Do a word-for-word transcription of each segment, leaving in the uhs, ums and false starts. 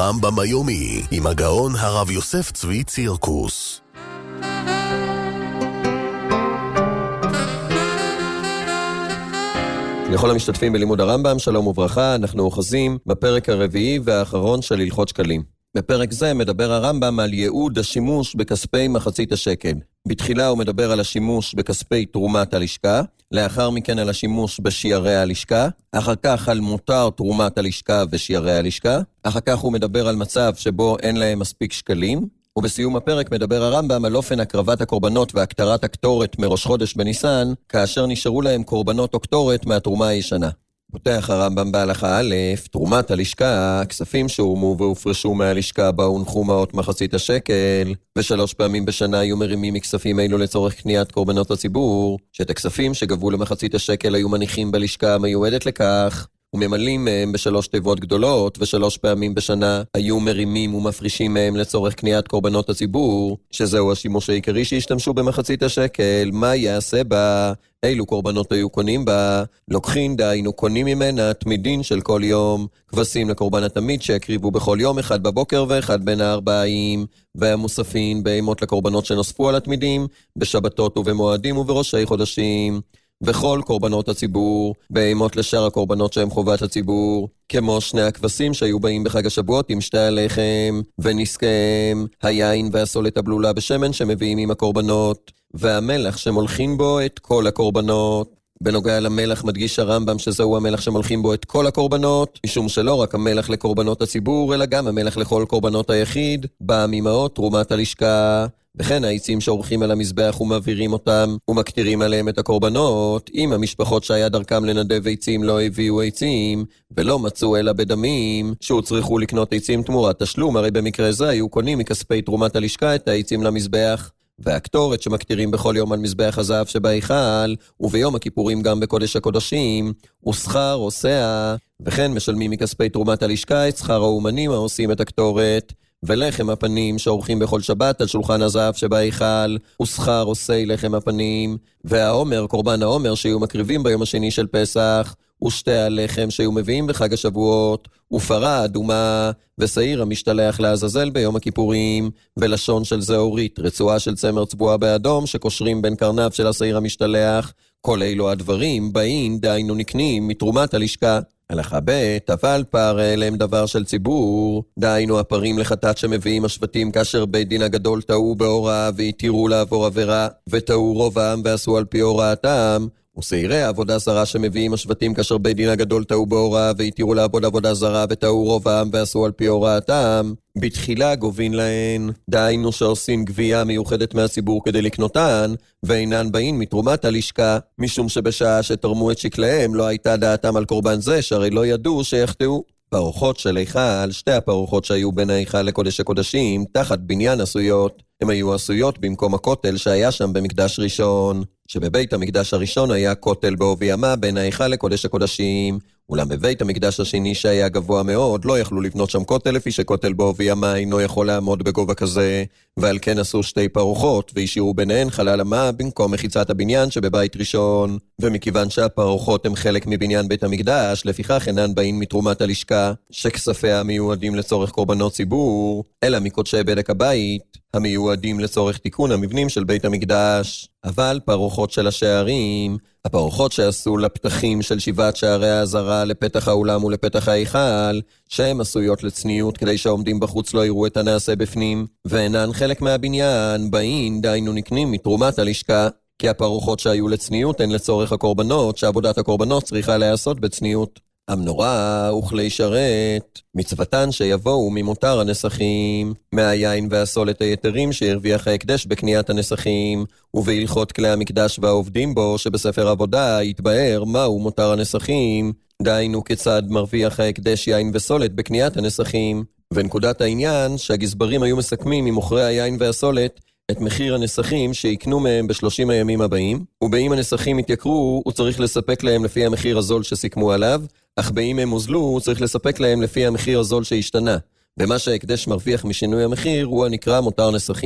הרמב"ם היומי עם הגאון הרב יוסף צבי צירקוס. לכל המשתתפים בלימוד הרמב"ם, שלום וברכה. אנחנו אוחזים בפרק הרביעי והאחרון של הלכות שקלים. בפרק זה מדבר הרמב"ם על ייעוד השימוש בכספי מחצית השקל. בתחילה הוא מדבר על השימוש בכספי תרומת הלשכה, לאחר מכן על השימוש בשיירי הלשכה, אחר כך על מותר תרומת הלשכה ושיירי הלשכה, אחר כך הוא מדבר על מצב שבו אין להם מספיק שקלים, ובסיום הפרק מדבר הרמב"ם על אופן הקרבת הקורבנות והקטרת הקטורת מראש חודש בניסן, כאשר נשארו להם קורבנות או קטורת מהתרומה הישנה. פותח הרמב"ם בהלכה א', תרומת הלשכה, כספים שהורמו והופרשו מהלשכה בה הונחו מעות מחצית השקל, ושלוש פעמים בשנה היו מרימים מכספים אלו לצורך קניית קורבנות הציבור, שאת הכספים שגבו למחצית השקל היו מניחים בלשכה המיועדת לכך, וממלאים מהם בשלוש תיבות גדולות, ושלוש פעמים בשנה היו מרימים ומפרישים מהם לצורך קניית קורבנות הציבור, שזהו השימוש העיקרי שהשתמשו במחצית השקל. מה יעשה בה? אילו קורבנות היו קונים בה? לוקחין דהיינו קונים ממנה תמידין של כל יום, כבשים לקורבן התמיד שיקריבו בכל יום, אחד בבוקר ואחד בין הארבעים, והמוספין בהמות לקורבנות שנוספו על התמידים, בשבתות ובמועדים ובראשי חודשים. וכל קורבנות הציבור, בהמות לשאר הקורבנות שהם חובת הציבור, כמו שני הכבשים שהיו באים בחג השבועות עם שתי הלחם, ונזקיהם, היין והסולת הבלולה בשמן שמביאים עם הקורבנות, והמלח שמולכים בו את כל הקורבנות. בנוגע למלח מדגיש הרמב"ם שזהו המלח שמולכים בו את כל הקורבנות, משום שלא רק המלח לקורבנות הציבור, אלא גם המלח לכל קורבנות היחיד, בא ממעות תרומת הלשכה. וכן העצים שעורכים על המזבח ומעבירים אותם ומקטירים עליהם את הקורבנות, אם המשפחות שהיה דרכם לנדב עצים לא הביאו עצים ולא מצאו אלא בדמים שהוצרכו לקנות עצים תמורת תשלום, הרי במקרה זה היו קונים מכספי תרומת הלשכה את העצים למזבח. והקטורת שמקטירים בכל יום על מזבח הזהב שבהיכל, וביום הכיפורים גם בקודש הקודשים, ושכר עושה, וכן משלמים מכספי תרומת הלשכה את שכר האומנים העושים את הקטורת, ולחם הפנים שעורכים בכל שבת על שולחן הזהב שבהיכל, ושכר עושי לחם הפנים, והעומר, קורבן העומר שיהיו מקריבים ביום השני של פסח, ושתי הלחם שיהיו מביאים בחג השבועות, ופרה אדומה, ושעיר המשתלח לעזאזל ביום הכיפורים, ולשון של זהורית, רצועה של צמר צבועה באדום שקושרים בין קרניו של השעיר המשתלח. כל אלו הדברים באים דהיינו נקנים מתרומת הלשכה. הלכה ב', אבל פר אליהם דבר של ציבור, דהיינו הפרים לחטאת שמביאים השבטים כאשר בית דין הגדול טעו בהוראה והתירו לעבור עבירה, וטעו רוב העם ועשו על פי הוראתם, ושעירי העבודה זרה שמביאים השבטים כאשר בית דין הגדול טעו בהוראה והתירו לעבוד עבודה זרה, וטעו רוב העם ועשו על פי הוראתם, בתחילה גובין להן, דהיינו שעושים גבייה מיוחדת מהציבור כדי לקנותן, ואינן באים מתרומת הלשכה, משום שבשעה שתרמו את שקליהם לא הייתה דעתם על קורבן זה, שהרי לא ידעו שיחטאו. פרוחות של היכל, שתי הפרוחות שהיו בין היכל לקודש הקודשים, תחת בניין עשויות, הם היו עשויות במקום הכותל שהיה שם במקדש ראשון, שבבית המקדש הראשון היה כותל בעובי ימה בין היכל לקודש הקודשים, אולם בבית המקדש השני שהיה גבוה מאוד, לא יכלו לבנות שם כותל, לפי שכותל בעובי ימה אינו יכול לעמוד בגובה כזה, ועל כן עשו שתי פרוחות, והשאירו ביניהן חלל אמה במקום מחיצת הבניין שבבית ראשון. ומכיוון שהפרוחות הם חלק מבניין בית המקדש, לפיכך אינן באים מתרומת הלשכה, שכספיה מיועדים לצורך קורבנות ציבור, אלא מקודשי בדק הבית, המיועדים לצורך תיקון המבנים של בית המקדש. אבל פרוחות של השערים, הפרוחות שעשו לפתחים של שבעת שערי העזרה לפתח האולם ולפתח ההיכל, שהן עשויות לצניות כדי שהעומדים בחוץ לא יראו את הנעשה בפנים, ואינן חלק מהבניין, באים דהיינו נקנים מתרומת הלשכה, כי הפרוחות שהיו לצניות הן לצורך הקורבנות, שעבודת הקורבנות צריכה להיעשות בצניות. המנורה וכלי שרת, מצוותן שיבואו ממותר הנסכים, מהיין והסולת היתרים שהרוויח ההקדש בקניית הנסכים, ובהלכות כלי המקדש והעובדים בו, שבספר עבודה יתבהר מהו מותר הנסכים, דהיינו כיצד מרוויח ההקדש יין וסולת בקניית הנסכים. ונקודת העניין שהגזברים היו מסכמים ממוכרי היין והסולת את מחיר הנסכים שיקנו מהם בשלושים הימים הבאים, ובאם הנסכים יתייקרו, הוא צריך לספק להם לפי המחיר הזול שסיכמו עליו, אך באם הם הוזלו, הוא צריך לספק להם לפי המחיר הזול שהשתנה. ומה שההקדש מרוויח משינוי המחיר הוא הנקרא מותר נסכים.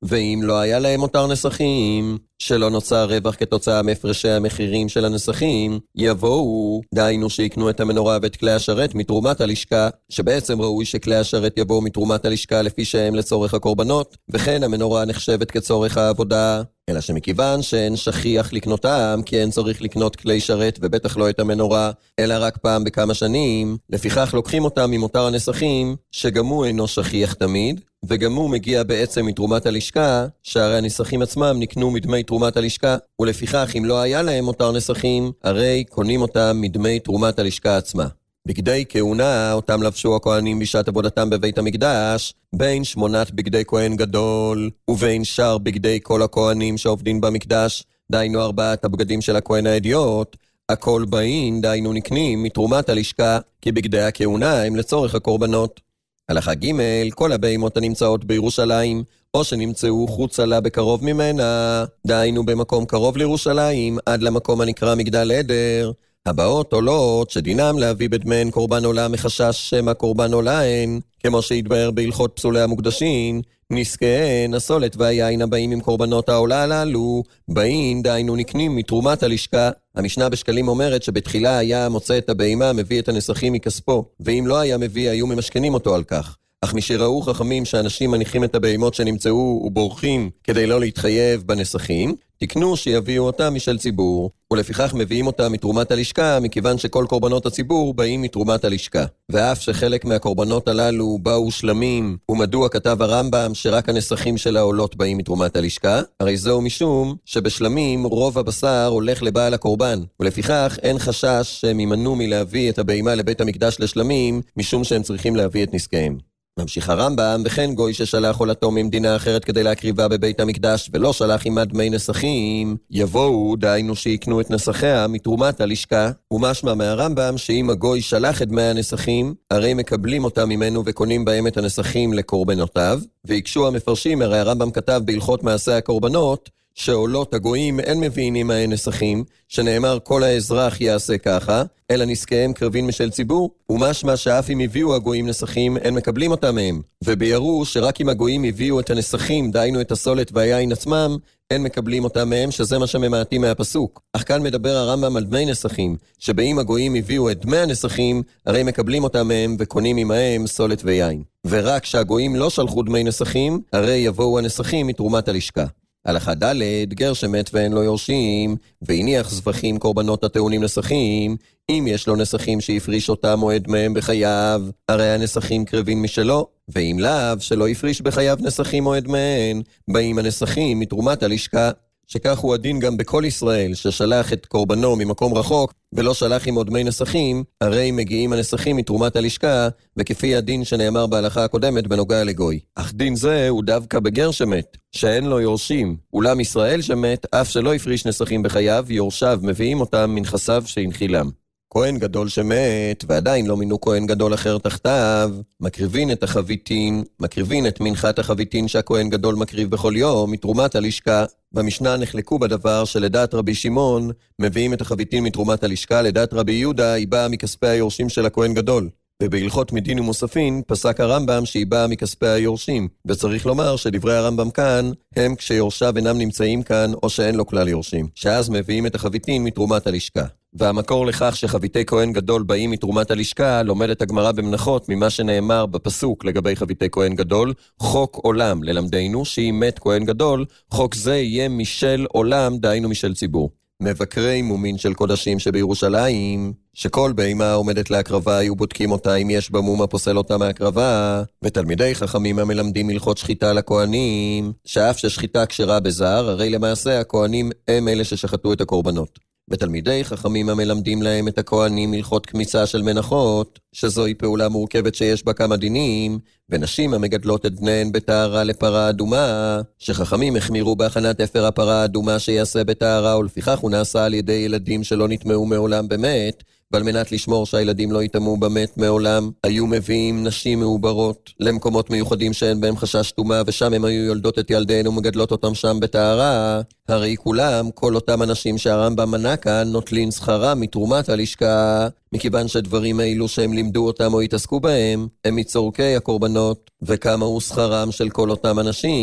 ואם לא היה להם מותר נסכים, שלא נוצר רווח כתוצאה מהפרשי המחירים של הנסכים, יבואו, דהיינו שיקנו את המנורה ואת כלי השרת מתרומת הלשכה, שבעצם ראוי שכלי השרת יבואו מתרומת הלשכה לפי שהם לצורך הקורבנות, וכן המנורה נחשבת כצורך העבודה. אלא שמכיוון שאין שכיח לקנותם, כי אין צריך לקנות כלי שרת ובטח לא את המנורה, אלא רק פעם בכמה שנים, לפיכך לוקחים אותם ממותר הנסכים, שגם הוא אינו שכיח תמיד, וגם הוא מגיע בעצם מתרומת הלשכה, שהרי הנסכים עצמם נקנו מדמי תרומת הלשכה, ולפיכך אם לא היה להם מותר נסכים, הרי קונים אותם מדמי תרומת הלשכה עצמה. בגדי כהונה, אותם לבשו הכהנים בשעת עבודתם בבית המקדש, בין שמונת בגדי כהן גדול, ובין שאר בגדי כל הכהנים שעובדים במקדש, דיינו ארבעת הבגדים של הכהן האדיוט, הכל באים, דיינו נקנים מתרומת הלשכה, כי בגדי הכהונה הם לצורך הקורבנות. הלכה ג' כל הבהמות הנמצאות בירושלים, או שנמצאו חוצה לה בקרוב ממנה, דיינו במקום קרוב לירושלים, עד למקום הנקרא מגדל עדר, הבאות עולות שדינם להביא בדמיהן קורבן עולה מחשש שמא קורבן עולהן, כמו שהתבאר בהלכות פסולי המוקדשים, נזקיהן, הסולת והיין הבאים עם קורבנות העולה הללו, באים דיינו נקנים מתרומת הלשכה. המשנה בשקלים אומרת שבתחילה היה מוצא את הבהמה מביא את הנסכים מכספו, ואם לא היה מביא היו ממשכנים אותו על כך. אך משראו חכמים שאנשים מניחים את הבהמות שנמצאו ובורחים כדי לא להתחייב בנסכים, תקנו שיביאו אותם משל ציבור, ולפיכך מביאים אותם מתרומת הלשכה, מכיוון שכל קורבנות הציבור באים מתרומת הלשכה. ואף שחלק מהקורבנות הללו באו שלמים, ומדוע כתב הרמב"ם שרק הנסכים של העולות באים מתרומת הלשכה? הרי זהו משום שבשלמים רוב הבשר הולך לבעל הקורבן, ולפיכך אין חשש שהם יימנעו מלהביא את הבהמה לבית המקדש לשלמים, משום שהם צריכים להביא את נזקיהם. ממשיך הרמב"ם, וכן גוי ששלח עולתו ממדינה אחרת כדי להקריבה בבית המקדש ולא שלח עימה דמי נסכים, יבואו, דהיינו שיקנו את נסחיה מתרומת הלשכה, ומשמע מהרמב"ם שאם הגוי שלח את דמי הנסכים, הרי מקבלים אותם ממנו וקונים בהם את הנסכים לקורבנותיו, ויקשו המפרשים, הרי הרמב"ם כתב בהלכות מעשה הקורבנות, שעולות הגויים אין מביאים עמהם נסכים, שנאמר כל האזרח יעשה ככה, אלא נזקיהם קרבין משל ציבור, ומשמע שאף אם הביאו הגויים נסכים, אין מקבלים אותם מהם. ובירו שרק אם הגויים הביאו את הנסכים, דיינו את הסולת והיין עצמם, אין מקבלים אותם מהם, שזה מה שממעטים מהפסוק. אך כאן מדבר הרמב"ם על דמי נסכים, שבאים הגויים הביאו את דמי הנסכים, הרי מקבלים אותם מהם וקונים עמהם סולת ויין. ורק שהגויים לא שלחו דמי נסכים, הרי יבואו הנסכים מתרומת הלשכה. הלכה ד' גר שמת ואין לו יורשים, והניח זבחים קורבנות הטעונים נסכים, אם יש לו נסכים שיפריש אותם או את מהם בחייו, הרי הנסכים קרבים משלו, ואם לאו שלא יפריש בחייו נסכים או את מהם, באים הנסכים מתרומת הלשכה. שכך הוא הדין גם בכל ישראל, ששלח את קורבנו ממקום רחוק, ולא שלח עם עוד דמי נסכים, הרי מגיעים הנסכים מתרומת הלשכה, וכפי הדין שנאמר בהלכה הקודמת בנוגע לגוי. אך דין זה הוא דווקא בגר שמת, שאין לו יורשים, אולם ישראל שמת, אף שלא יפריש נסכים בחייו, יורשיו מביאים אותם מנכסיו שהנחילם. כהן גדול שמת, ועדיין לא מינו כהן גדול אחר תחתיו, מקריבין את החביתין, מקריבין את מנחת החביתין שהכהן גדול מקריב בכל יום, מתרומת הלשכה. במשנה נחלקו בדבר שלדעת רבי שמעון, מביאים את החביתין מתרומת הלשכה, לדעת רבי יהודה היא באה מכספי היורשים של הכהן גדול. ובהלכות מדין ומוספין פסק הרמב"ם שהיא באה מכספי היורשים, וצריך לומר שדברי הרמב"ם כאן הם כשיורשיו אינם נמצאים כאן או שאין לו כלל יורשים, שאז מביאים את החביתין מתרומת הלשכה. והמקור לכך שחביתי כהן גדול באים מתרומת הלשכה, לומדת הגמרא במנחות ממה שנאמר בפסוק לגבי חביתי כהן גדול, חוק עולם ללמדנו שאם מת כהן גדול, חוק זה יהיה משל עולם, דהיינו משל ציבור. מבקרי מומין של קודשים שבירושלים, שכל בהמה עומדת להקרבה, היו בודקים אותה אם יש בה מום הפוסל אותה מהקרבה, ותלמידי חכמים המלמדים הלכות שחיטה לכהנים, שאף ששחיטה כשרה בזר, הרי למעשה הכהנים הם אלה ששחטו את הקורבנות. ותלמידי חכמים המלמדים להם את הכהנים הלכות כמיסה של מנחות, שזוהי פעולה מורכבת שיש בה כמה דינים, ונשים המגדלות את בניהן בטהרה לפרה אדומה, שחכמים החמירו בהכנת אפר הפרה אדומה שיעשה בטהרה, ולפיכך הוא נעשה על ידי ילדים שלא נטמעו מעולם במת, ועל מנת לשמור שהילדים לא יטמעו במת מעולם, היו מביאים נשים מעוברות למקומות מיוחדים שאין בהם חשש טומאה, ושם הם היו יולדות את ילדיהן ומגדלות אותם שם בטהרה. הרי כולם, כל אותם אנשים שהרמב"ם מנה כאן, נוטלין שכרה מתרומת הלשכה, מכיוון שדברים האלו שהם לימדו אותם או התעסקו בהם, הם מצורכי הקורבנות, וכמה הוא שכרם של כל אותם אנשים,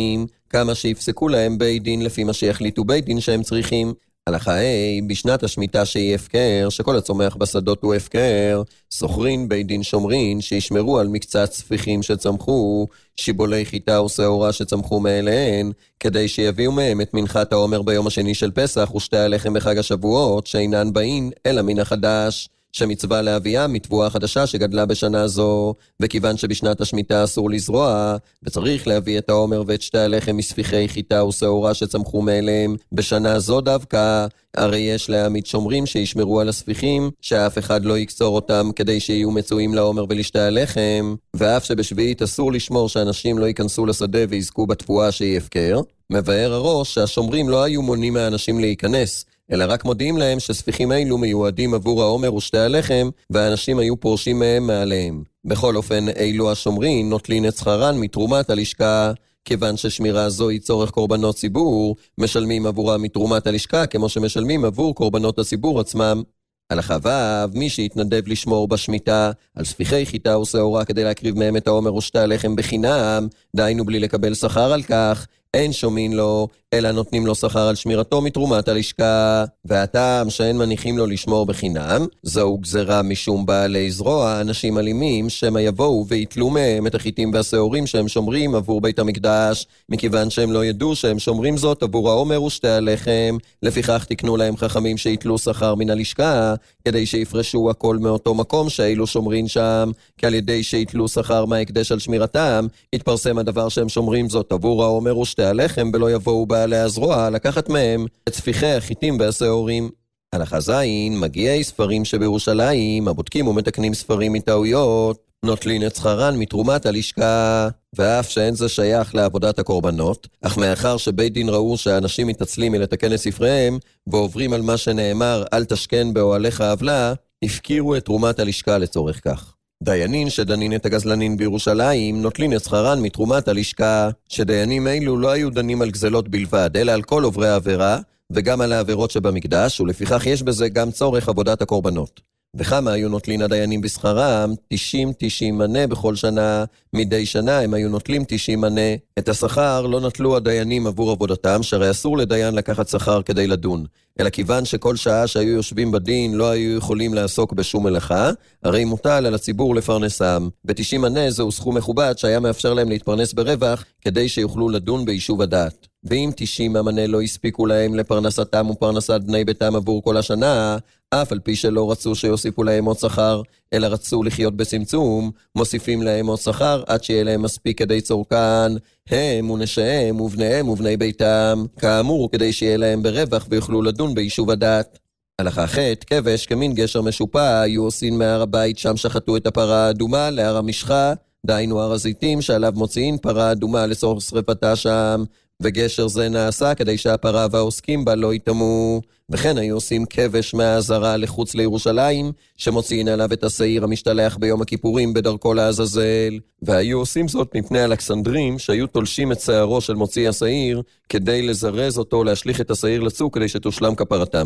כמה שיפסקו להם בית דין לפי מה שיחליטו בית דין שהם צריכים. הלכה ה' בשנת השמיטה שהיא הפקר, שכל הצומח בשדות הוא הפקר, סוחרין בית דין שומרין, שישמרו על מקצת ספיחים שצמחו, שיבולי חיטה ושעורה שצמחו מאליהן, כדי שיביאו מהם את מנחת העומר ביום השני של פסח, ושתי הלחם בחג השבועות, שאינן באין אלא מן החדש, שמצווה להביאה מתבואה חדשה שגדלה בשנה זו, וכיוון שבשנת השמיטה אסור לזרוע, וצריך להביא את העומר ואת שתי הלחם מספיחי חיטה ושעורה שצמחו מאליהם, בשנה זו דווקא, הרי יש להעמיד שומרים שישמרו על הספיחים, שאף אחד לא יקצור אותם כדי שיהיו מצויים לעומר ולשתי הלחם, ואף שבשביעית אסור לשמור שאנשים לא ייכנסו לשדה ויזכו בתבואה שהיא הפקר, מבאר הראש שהשומרים לא היו מונים מהאנשים להיכנס, אלא רק מודיעים להם שספיחים אלו מיועדים עבור העומר ושתי הלחם, והאנשים היו פורשים מהם מעליהם. בכל אופן, אילו השומרים נוטלין את שכרן מתרומת הלשכה, כיוון ששמירה זו היא צורך קורבנות ציבור, משלמים עבורה מתרומת הלשכה כמו שמשלמים עבור קורבנות הציבור עצמם. הלכה ו' מי שהתנדב לשמור בשמיטה על ספיחי חיטה ושעורה כדי להקריב מהם את העומר ושתי הלחם בחינם, דיינו בלי לקבל שכר על כך, אין שומעים לו, אלא נותנים לו שכר על שמירתו מתרומת הלשכה. והטעם שאין מניחים לו לשמור בחינם, זהו גזרה משום בעלי זרוע, אנשים אלימים, שהם יבואו ויתלו מהם את החיטים והשעורים שהם שומרים עבור בית המקדש, מכיוון שהם לא ידעו שהם שומרים זאת עבור העומר ושתי הלחם. לפיכך תקנו להם חכמים שיתלו שכר מן הלשכה, כדי שיפרשו הכל מאותו מקום שאילו שומרים שם, כי על ידי שיתלו שכר מההקדש על שמירתם, יתפרסם הדבר שהם שומרים זאת עבור העומר ושתי הלחם, ולא יבואו בעלי הזרוע לקחת מהם את ספיחי החיטים והשעורים. הלכה ז' מגיעי ספרים שבירושלים, הבודקים ומתקנים ספרים מטעויות, נוטלין את שכרן מתרומת הלשכה, ואף שאין זה שייך לעבודת הקורבנות, אך מאחר שבית דין ראו שהאנשים מתעצלים מלתקן את ספריהם, ועוברים על מה שנאמר אל תשכן באוהליך עוולה, הפקירו את תרומת הלשכה לצורך כך. דיינים שדנין את הגזלנים בירושלים נוטלין את שכרן מתרומת הלשכה, שדיינים אלו לא היו דנים על גזלות בלבד, אלא על כל עוברי העבירה, וגם על העבירות שבמקדש, ולפיכך יש בזה גם צורך עבודת הקורבנות. וכמה היו נוטלין הדיינים בשכרם? תשעים תשעים מנה בכל שנה, מדי שנה הם היו נוטלים תשעים מנה. את השכר לא נטלו הדיינים עבור עבודתם, שהרי אסור לדיין לקחת שכר כדי לדון, אלא כיוון שכל שעה שהיו יושבים בדין לא היו יכולים לעסוק בשום מלאכה, הרי מוטל על הציבור לפרנסם. ב-תשעים מנה זהו סכום מכובד שהיה מאפשר להם להתפרנס ברווח, כדי שיוכלו לדון ביישוב הדעת. ואם תשעים המנה לא הספיקו להם לפרנסתם ופרנסת בני ביתם עבור כל השנה, אף על פי שלא רצו שיוסיפו להם עוד שכר, אלא רצו לחיות בצמצום, מוסיפים להם עוד שכר עד שיהיה להם מספיק כדי צורכן, הם ונשיהם ובניהם ובני ביתם, כאמור כדי שיהיה להם ברווח ויוכלו לדון ביישוב הדת. הלכה ח' כבש כמין גשר משופע, היו עושים מהר הבית שם שחטו את הפרה האדומה להר המשחה, דהיינו הר הזיתים שעליו מוציאים פרה אדומה לצורך שרפתה שם, וגשר זה נעשה כדי שהפרה והעוסקים בה לא יתמו. וכן היו עושים כבש מהעזרה לחוץ לירושלים, שמוציאים עליו את השעיר המשתלח ביום הכיפורים בדרכו לעזאזל. והיו עושים זאת מפני אלכסנדרים, שהיו תולשים את שערו של מוציא השעיר, כדי לזרז אותו להשליך את השעיר לצוק כדי שתושלם כפרתם.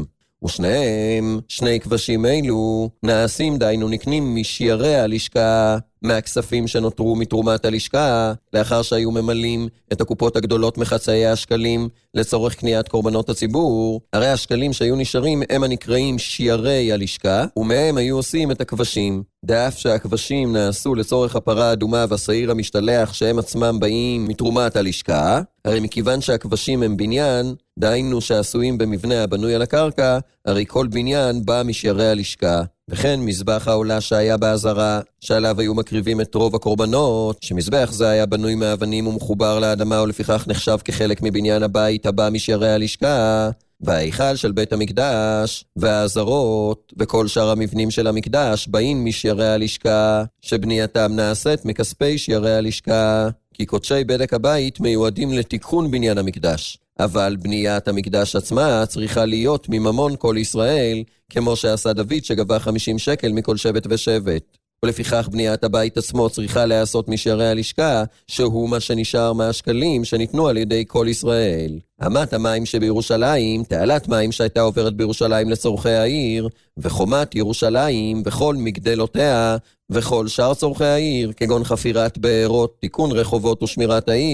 ושניהם, שני כבשים אלו, נעשים דיינו נקנים משיירי הלשכה, מהכספים שנותרו מתרומת הלשכה, לאחר שהיו ממלאים את הקופות הגדולות מחצאי השקלים לצורך קניית קורבנות הציבור. הרי השקלים שהיו נשארים הם הנקראים שיירי הלשכה, ומהם היו עושים את הכבשים. דאף שהכבשים נעשו לצורך הפרה האדומה והשעיר המשתלח שהם עצמם באים מתרומת הלשכה, הרי מכיוון שהכבשים הם בניין, דהיינו שעשויים במבנה הבנוי על הקרקע, הרי כל בניין בא משיירי הלשכה. וכן מזבח העולה שהיה בעזרה, שעליו היו מקריבים את רוב הקורבנות, שמזבח זה היה בנוי מאבנים ומחובר לאדמה, ולפיכך נחשב כחלק מבניין הבית הבא משיירי הלשכה, וההיכל של בית המקדש, והעזרות, וכל שאר המבנים של המקדש באים משיירי הלשכה, שבנייתם נעשית מכספי שיירי הלשכה, כי קודשי בדק הבית מיועדים לתיקון בניין המקדש. אבל בניית המקדש עצמה צריכה להיות מממון כל ישראל, כמו שעשה דוד שגבה חמישים שקל מכל שבט ושבט. ולפיכך בניית הבית עצמו צריכה להיעשות משיירי הלשכה, שהוא מה שנשאר מהשקלים שניתנו על ידי כל ישראל. אמת המים שבירושלים, תעלת מים שהייתה עוברת בירושלים לצורכי העיר, וחומת ירושלים, וכל מגדלותיה, וכל שאר צורכי העיר, כגון חפירת בארות, תיקון רחובות ושמירת העיר,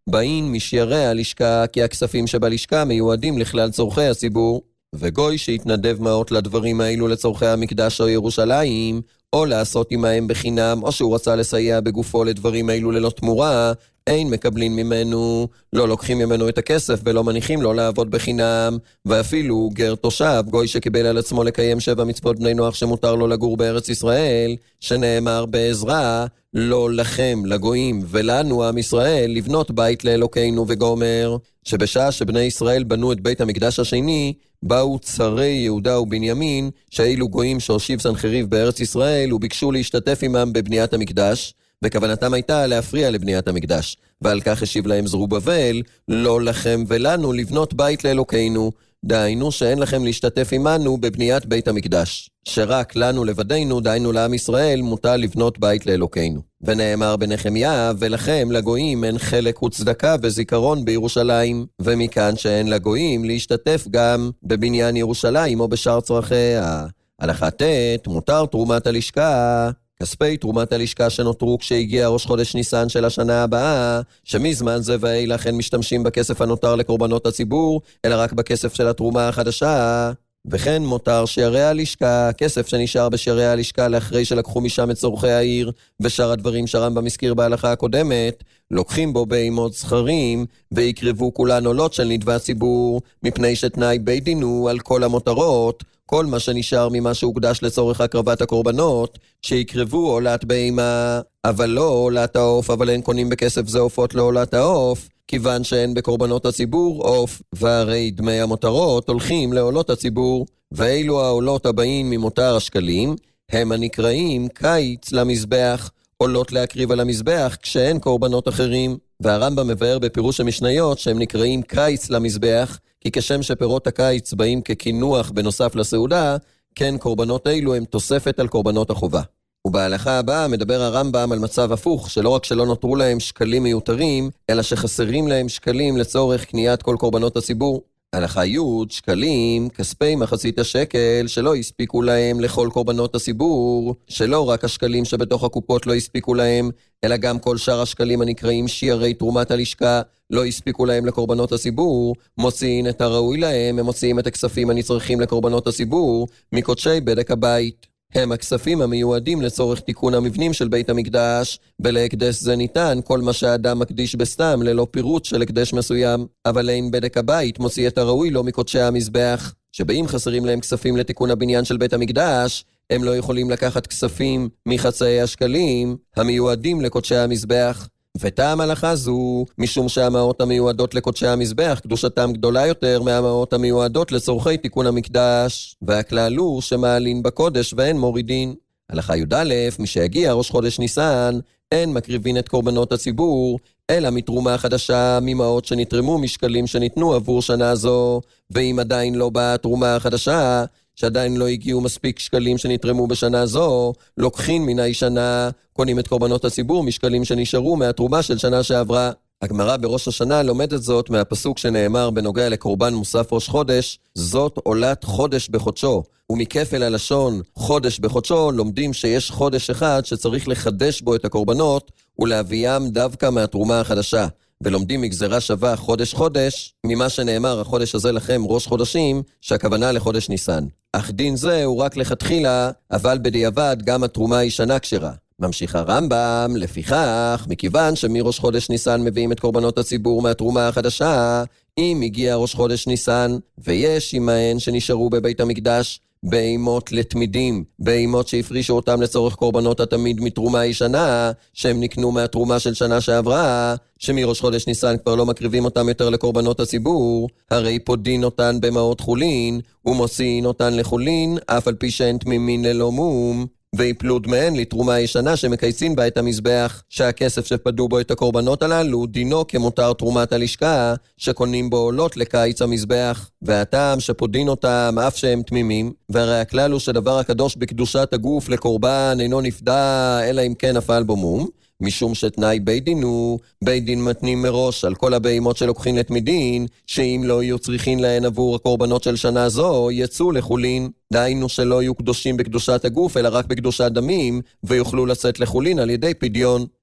באים משיירי הלשכה, כי הכספים שבלשכה מיועדים לכלל צורכי הציבור, וגוי שהתנדב מעות לדברים האלו לצורכי המקדש או ירושלים, או לעשות עמהם בחינם, או שהוא רצה לסייע בגופו לדברים האלו ללא תמורה, אין מקבלים ממנו, לא לוקחים ממנו את הכסף ולא מניחים לו לעבוד בחינם, ואפילו גר תושב, גוי שקיבל על עצמו לקיים שבע מצוות בני נוח שמותר לו לגור בארץ ישראל, שנאמר בעזרה, לא לכם, לגויים ולנו עם ישראל, לבנות בית לאלוקינו, וגומר, שבשעה שבני ישראל בנו את בית המקדש השני, באו צרי יהודה ובנימין, שאילו גויים שהושיב סנחריב בארץ ישראל, וביקשו להשתתף עמם בבניית המקדש, וכוונתם הייתה להפריע לבניית המקדש, ועל כך השיב להם זרובבל, לא לכם ולנו לבנות בית לאלוקינו, דהיינו שאין לכם להשתתף עמנו בבניית בית המקדש, שרק לנו לבדנו, דהיינו לעם ישראל, מותר לבנות בית לאלוקינו. ונאמר בנחמיה, ולכם לגויים אין חלק וצדקה וזיכרון בירושלים, ומכאן שאין לגויים להשתתף גם בבניין ירושלים או בשאר צרכיה. הלכה ט', מותר תרומת הלשכה, כספי תרומת הלשכה שנותרו כשהגיע ראש חודש ניסן של השנה הבאה, שמזמן זה ואילך אין משתמשים בכסף הנותר לקורבנות הציבור, אלא רק בכסף של התרומה החדשה. וכן מותר שערי הלשכה, כסף שנשאר בשערי הלשכה לאחרי שלקחו משם את צורכי העיר, ושאר הדברים שהרמב"ם הזכיר בהלכה הקודמת, לוקחים בו בהמות זכרים, ויקרבו כולן עולות של נדבי הציבור, מפני שתנאי בית דין הוא על כל המותרות, כל מה שנשאר ממה שהוקדש לצורך הקרבת הקורבנות, שיקרבו עולת בהמה, אבל לא עולת העוף, אבל אין קונים בכסף זה עופות לעולת העוף, כיוון שאין בקורבנות הציבור עוף, והרי דמי המותרות הולכים לעולות הציבור, ואילו העולות הבאים ממותר השקלים, הם הנקראים קיץ למזבח, עולות להקריב על המזבח כשאין קורבנות אחרים. והרמב"ם מבאר בפירוש המשניות שהם נקראים קיץ למזבח, כי כשם שפירות הקיץ באים ככינוח בנוסף לסעודה, כן קורבנות אלו הם תוספת על קורבנות החובה. ובהלכה הבאה מדבר הרמב"ם על מצב הפוך, שלא רק שלא נותרו להם שקלים מיותרים, אלא שחסרים להם שקלים לצורך קניית כל קורבנות הציבור. הלכה י' שקלים, כספי מחצית השקל שלא הספיקו להם לכל קורבנות הציבור, שלא רק השקלים שבתוך הקופות לא הספיקו להם, אלא גם כל שאר השקלים הנקראים שיערי תרומת הלשכה, לא הספיקו להם לקורבנות הציבור, מוציאים את הראוי להם, הם מוציאים את הכספים הנצרכים לקורבנות הציבור, מקודשי בדק הבית. הם הכספים המיועדים לצורך תיקון המבנים של בית המקדש, ולהקדש זה ניתן כל מה שהאדם מקדיש בסתם ללא פירוט של הקדש מסוים, אבל אין בדק הבית מוציא את הראוי לו מקודשי המזבח, שבאים חסרים להם כספים לתיקון הבניין של בית המקדש, הם לא יכולים לקחת כספים מחצאי השקלים המיועדים לקודשי המזבח. וטעם הלכה זו, משום שהמעות המיועדות לקודשי המזבח, קדושתם גדולה יותר מהמעות המיועדות לצורכי תיקון המקדש, והכלל הוא שמעלין בקודש ואין מורידין. הלכה י"א, מי שהגיע ראש חודש ניסן, אין מקריבין את קורבנות הציבור, אלא מתרומה חדשה ממעות שנתרמו משקלים שניתנו עבור שנה זו, ואם עדיין לא באה התרומה החדשה, שעדיין לא הגיעו מספיק שקלים שנתרמו בשנה זו, לוקחים מן הישנה, קונים את קורבנות הציבור משקלים שנשארו מהתרומה של שנה שעברה. הגמרא בראש השנה לומדת זאת מהפסוק שנאמר בנוגע לקורבן מוסף ראש חודש, זאת עולת חודש בחודשו, ומכפל הלשון חודש בחודשו לומדים שיש חודש אחד שצריך לחדש בו את הקורבנות ולהביאם דווקא מהתרומה החדשה. ולומדים מגזרה שווה חודש חודש, ממה שנאמר החודש הזה לכם ראש חודשים, שהכוונה לחודש ניסן. אך דין זה הוא רק לכתחילה, אבל בדיעבד גם התרומה היא שנה כשרה. ממשיך הרמב"ם, לפיכך, מכיוון שמראש חודש ניסן מביאים את קורבנות הציבור מהתרומה החדשה, אם הגיע ראש חודש ניסן, ויש עמהן שנשארו בבית המקדש, בהימות לתמידים, בהימות שהפרישו אותם לצורך קורבנות התמיד מתרומה ישנה, שהם נקנו מהתרומה של שנה שעברה, שמראש חודש ניסן כבר לא מקריבים אותם יותר לקורבנות הציבור, הרי פודין אותן במעות חולין, ומוציאים אותן לחולין, אף על פי שהן תמימין ללא מום, ויפלו דמיהן לתרומה ישנה שמקייצין בה את המזבח, שהכסף שפדו בו את הקורבנות הללו דינו כמותר תרומת הלשכה, שקונים בו עולות לקיץ המזבח, והטעם שפודין אותם אף שהם תמימים, והרי הכלל הוא שדבר הקדוש בקדושת הגוף לקורבן אינו נפדה אלא אם כן נפל בו מום, משום שתנאי בית דין הוא, בית דין מתנים מראש על כל הבהמות שלוקחים לתמידין, שאם לא יהיו צריכים להן עבור הקורבנות של שנה זו, יצאו לחולין. דהיינו שלא יהיו קדושים בקדושת הגוף, אלא רק בקדושת דמים, ויוכלו לצאת לחולין על ידי פדיון.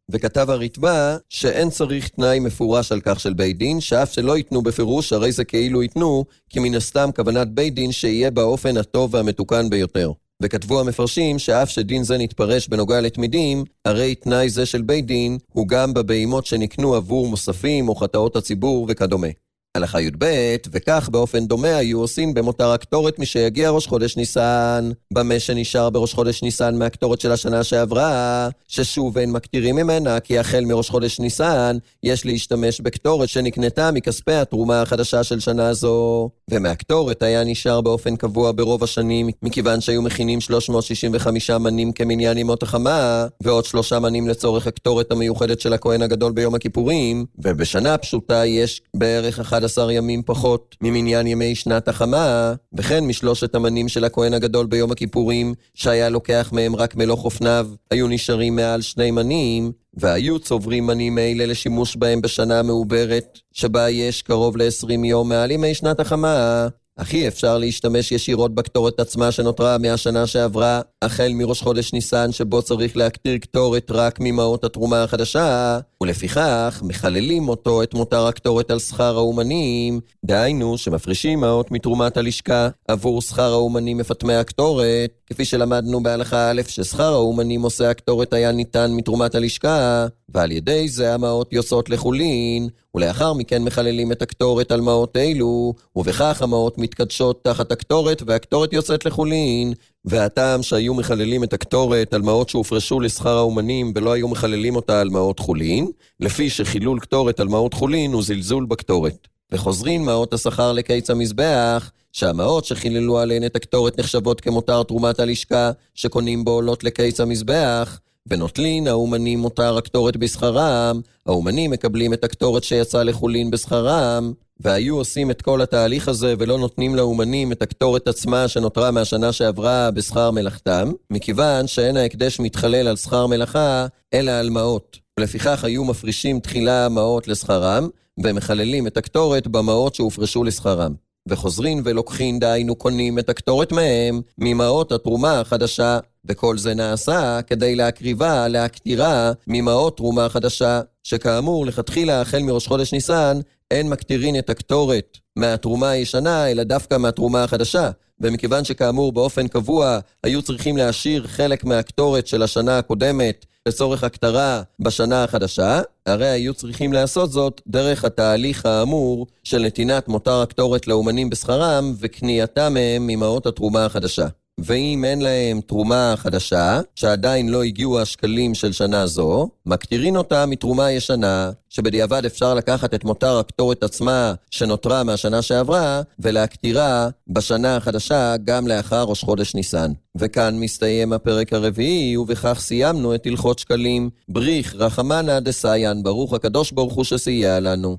וכתב הרתב"א שאין צריך תנאי מפורש על כך של בית דין, שאף שלא ייתנו בפירוש, הרי זה כאילו ייתנו, כי מן הסתם כוונת בית דין שיהיה באופן הטוב והמתוקן ביותר. וכתבו המפרשים שאף שדין זה נתפרש בנוגע לתמידים, הרי תנאי זה של בית דין הוא גם בבהמות שנקנו עבור מוספים או חטאות הציבור וכדומה. הלכה י"ב, וכך באופן דומה היו עושים במותר הקטורת משיגיע ראש חודש ניסן, במה שנשאר בראש חודש ניסן מהקטורת של השנה שעברה, ששוב אין מקטירים ממנה, כי החל מראש חודש ניסן יש להשתמש בקטורת שנקנתה מכספי התרומה החדשה של שנה זו, ומהקטורת היה נשאר באופן קבוע ברוב השנים, מכיוון שהיו מכינים שלוש מאות שישים וחמישה מנים כמניין ימות החמה, ועוד שלושה מנים לצורך הקטורת המיוחדת של הכהן הגדול ביום הכיפורים, ובשנה פשוטה יש בערך אחד עשר ימים פחות ממניין ימי שנת החמה, וכן משלושת המנים של הכהן הגדול ביום הכיפורים, שהיה לוקח מהם רק מלוך אופניו, היו נשארים מעל שני מנים, והיו צוברים מנים אלה לשימוש בהם בשנה מעוברת, שבה יש קרוב ל-עשרים יום מעל ימי שנת החמה. אך אי אפשר להשתמש ישירות בקטורת עצמה שנותרה מהשנה שעברה, החל מראש חודש ניסן שבו צריך להקטיר קטורת רק ממעות התרומה החדשה, ולפיכך מחללים אותו את מותר הקטורת על שכר האומנים, דהיינו שמפרישים מעות מתרומת הלשכה עבור שכר האומנים מפתמי הקטורת, כפי שלמדנו בהלכה א' ששכר האומנים עושה הקטורת היה ניתן מתרומת הלשכה, ועל ידי זה המעות יוצאות לחולין, ולאחר מכן מחללים את הקטורת על מעות אלו, ובכך המעות מתקדשות תחת הקטורת והקטורת יוצאת לחולין. והטעם שהיו מחללים את הקטורת על מעות שהופרשו לשכר האומנים ולא היו מחללים אותה על מעות חולין, לפי שחילול קטורת על מעות חולין הוא זלזול בקטורת. וחוזרים מעות השכר לקיץ המזבח, שהמעות שחיללו עליהן את הקטורת נחשבות כמותר תרומת הלשכה שקונים בו עולות לקיץ המזבח, ונוטלין האומנים מותר הקטורת בשכרם, האומנים מקבלים את הקטורת שיצא לחולין בשכרם, והיו עושים את כל התהליך הזה ולא נותנים לאומנים את הקטורת עצמה שנותרה מהשנה שעברה בשכר מלאכתם, מכיוון שאין ההקדש מתחלל על שכר מלאכה אלא על מעות, ולפיכך היו מפרישים תחילה מעות לשכרם, ומחללים את הקטורת במעות שהופרשו לשכרם. וחוזרים ולוקחים דהיינו קונים את הקטורת מהם ממעות התרומה החדשה, וכל זה נעשה כדי להקריבה, להקטירה ממעות תרומה חדשה, שכאמור לכתחילה החל מראש חודש ניסן אין מקטירין את הקטורת מהתרומה הישנה אלא דווקא מהתרומה החדשה, ומכיוון שכאמור באופן קבוע היו צריכים להשאיר חלק מהקטורת של השנה הקודמת לצורך הקטרה בשנה החדשה, הרי היו צריכים לעשות זאת דרך התהליך האמור של נתינת מותר הקטורת לאומנים בשכרם וקנייתם מהם ממעות התרומה החדשה. ואם אין להם תרומה חדשה, שעדיין לא הגיעו השקלים של שנה זו, מקטירין אותה מתרומה ישנה, שבדיעבד אפשר לקחת את מותר הקטורת עצמה שנותרה מהשנה שעברה, ולהקטירה בשנה החדשה גם לאחר ראש חודש ניסן. וכאן מסתיים הפרק הרביעי, ובכך סיימנו את הלכות שקלים. בריך רחמנה דסיין, ברוך הקדוש ברוך הוא שסייע לנו.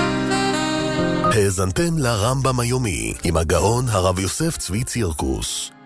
האזנתם לרמב"ם היומי עם הגאון הרב יוסף צבי צירקוס.